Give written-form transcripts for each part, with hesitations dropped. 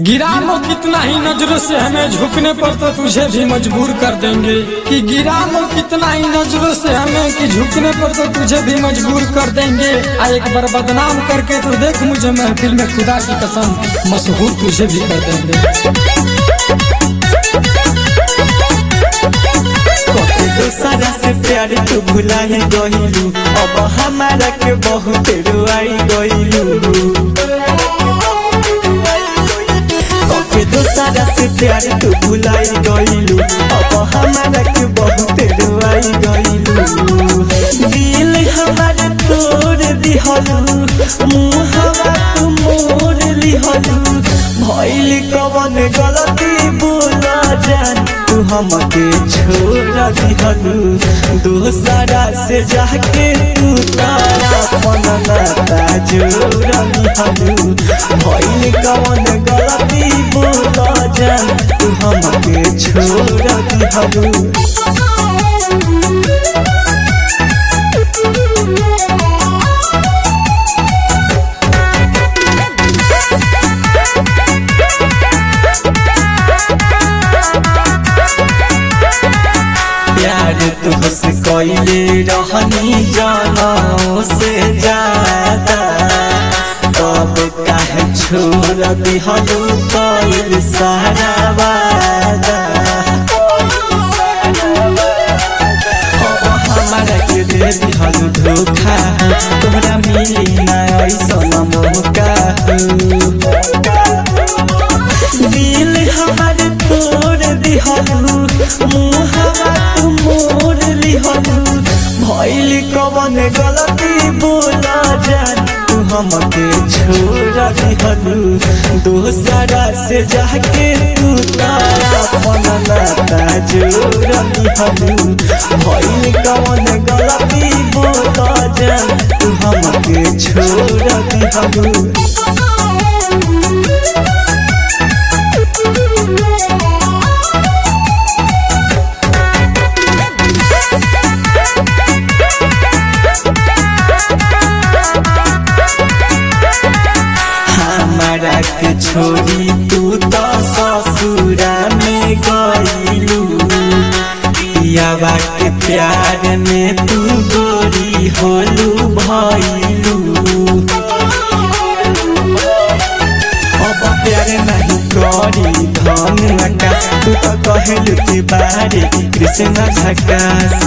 गिरा लो कितना ही नजरों से हमें झुकने पर तो तुझे भी मजबूर कर देंगे। कि गिरा लो कितना ही नजरों से हमें कि झुकने पर तो तुझे भी मजबूर कर देंगे। एक बार बदनाम करके तो देख मुझे महफिल में खुदा की कसम मशहूर तुझे भी कर देंगे। दूसरा से प्यार तू भुला ही गइलू, अब हमारा के बहुत रुआई गइलू। दूसरा से प्यार तू भुलाई गइलू, अब हमारा के बहुत रुआई गइलू। दिल हमारे तोड़ दिहलू, मुहवा तू मोड़ लिहलू। भइल कवन गलती बोला जान, तू हमके छोड़ दिहलू। दूसरा से जाके तू तारा मन नाता जोड़ लिहलू। भइल कवन गलती बोला जान, तू हमके छोड़ दिहलू। प्यार तुझसे कइले रहनी जनों से ज्यादा, तब काहे छोड़ दिहलू कइल सारा वादा। अब हमारा के दे दिहलू धोखा, तोहरा मिली ना ऐसन मौका। दिल हमारे तोड़ दिहलू, मुहवा तू मोड़ लिहलू। भइल कवन गलती बोला जान, तू हमके छोड़ दिहलू। दूसरा से जाके तू तारा मन नाता जोड़ लिहलू। भइल कवन गलती बोला जान, तू हमके छोड़ दिहलू। हमारा के छोड़ी तू तो ससुरा में गइलू। पियावा के प्यार में तू गोरी होलू भइलू। अब प्यार नहीं करी धन आकाश, तू तो कहलू के बारे कृष्ण झकास।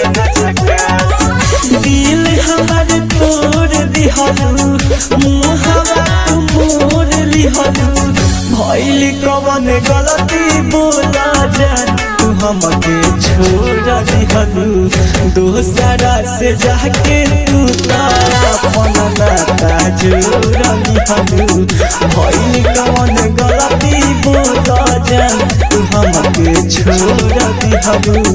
दिल हमारे तोड़ दिहलू, मुहवा तू मोड़ लिहलू। भइल कवन गलती बोला जान, तू हमके छोड़ दिहलू। दूसरा से जाके तू तारा मन नाता जोड़ लिहलू। भइल कवन गलती बोला जान, तू हमके छोड़ दिहलू।